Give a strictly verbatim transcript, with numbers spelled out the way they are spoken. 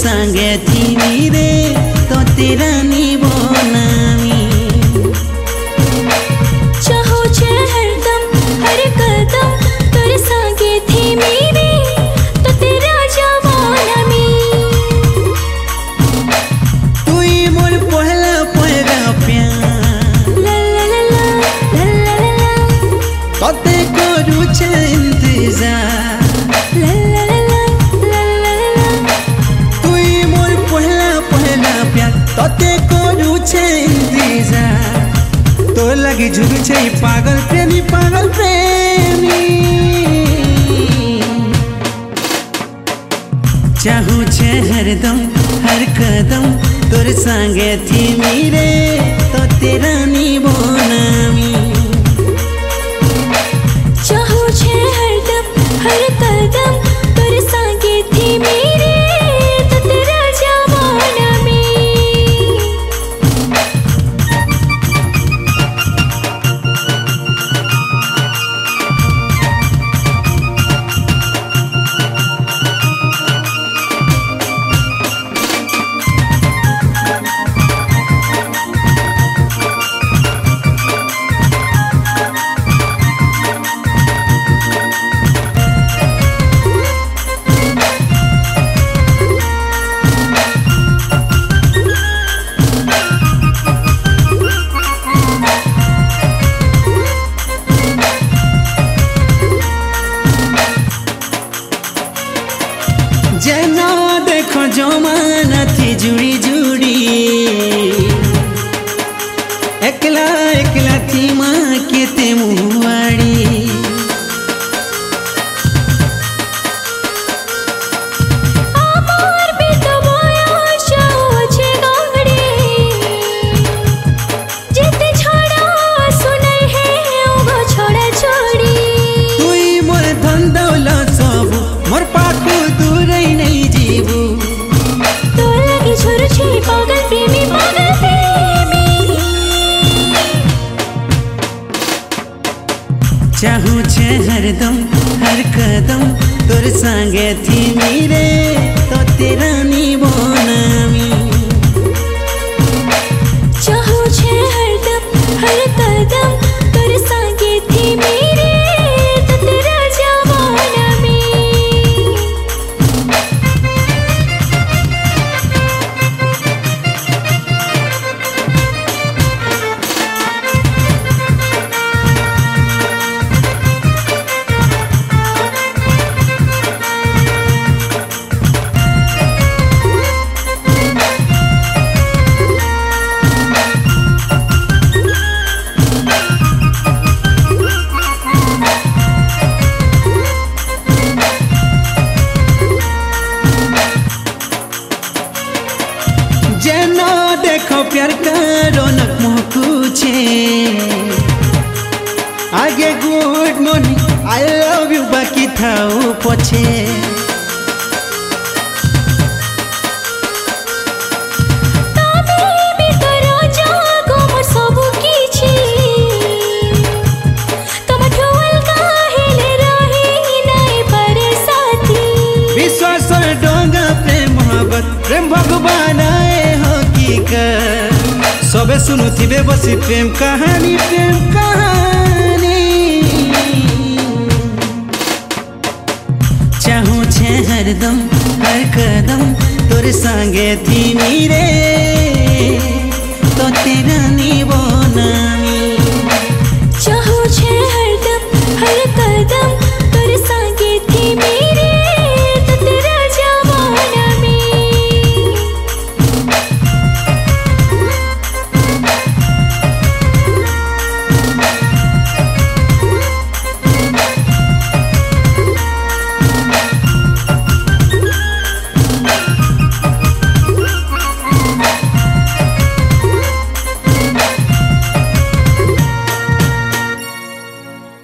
संगे थी रे तो तेरा निबो नामी चाहो छे हरदम हर कदम तोर संगे थी मेरे तो तेरा जाबो नामी तू ही मोर पहला पहला प्यार ला ला ला ला ला ला ला कते करू छे इंतजार ला ला ला ला ला ला तू ही मोर पहला पहला प्यार कते करू छे इंतजार तो लगी झुक छे पागल प्रेमी पागल प्रेमी चाहू छे हरदम हर कदम तोर संगे थी मेरे तो तेरा निबो नामी चाहो छे हरदम हर कदम तोर संगे थी मेरे तो तेरा जाबो नामी जना देखो जमाना थी जुड़ी जुड़ी एकला एकला थी माँ के ते मुआड़ी आमार भी तो बयस छे गाड़ी जेते छोड़ा सुनै है ओगो छोड़ा छोड़ी तू ही मोर धन दौलत सब मोर पाखु दूर नहीं जीवू तो लगी छोर छे पागल प्रेमी पागल प्रेमी चाहू छे हरदम हर कदम तोर संगे थी मेरे तो तेरा निबो नामी चाहो छे हरदम हर कदम तोर संगे थी मेरे तो तेरा जाबो नामी जना देखो प्यार का रौनक महकू छे आगे good morning I love you बाकी थाओ पछे तबे भी तोरा जागो मोर सबु किछि तब ठोल काहेले रही नहीं पर साथी विश्वास डोंगा प्रेम मोहब्बत प्रेम भगवान आए हकीकत सबे सुनु थिबे बसी प्रेम कहानी प्रेम कहानी चाहू छे हरदम हर कदम तोर संगे थी मेरे तो तेरा निबो ना